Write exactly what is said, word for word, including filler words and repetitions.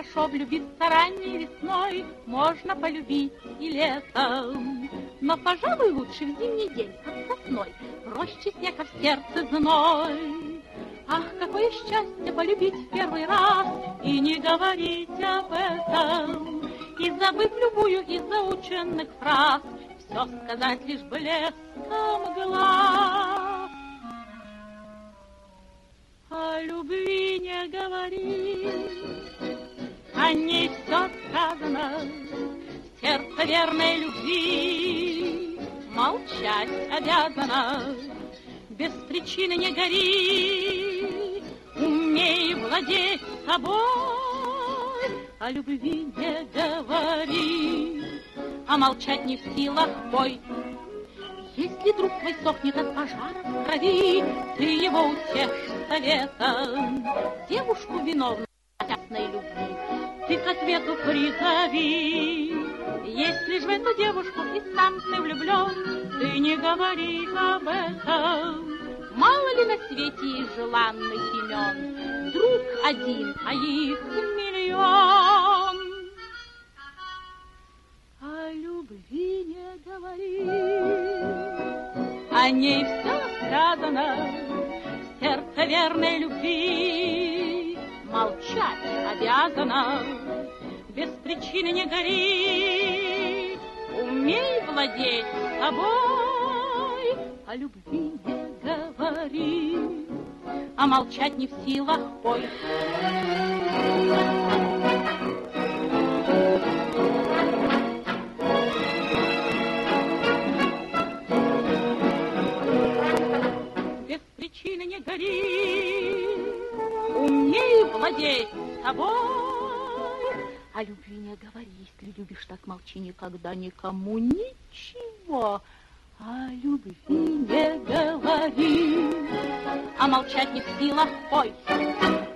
хорошо влюбиться ранней весной, можно полюбить и летом. Но, пожалуй, лучше в зимний день, под сосной, проще снега в сердце зной. Ах, какое счастье полюбить в первый раз и не говорить об этом, и, забыв любую из заученных фраз, все сказать лишь блеском глаз. О любви не говори, о ней все сказано, сердце верной любви молчать обязано. Без причины не гори, умей владеть собой, о любви не говори, а молчать не в силах пой. Если друг твой сохнет от пожара в крови, ты его утешь советом. Девушку виновную в опасной любви ты к ответу призови. Если ж в эту девушку и сам ты влюблен, ты не говори об этом. Мало ли на свете желанных имен, друг один, а их миллион. О любви не говори, о ней все сказано, сердце верной любви молчать обязано. Без причины не гори, умей владеть собой, о любви не говори, а молчать не в силах пой. Без причины не гори, умей владеть собой. О любви не говори, если любишь, так молчи никогда никому ничего. О любви не говори, а молчать не в силах пой.